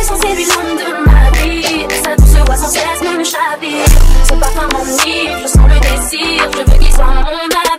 sens c'est lui l'homme de ma vie. Sa douce voix sans cesse me chavire. Son parfum m'enivre, je sens le désir. Je veux qu'il soit mon mari.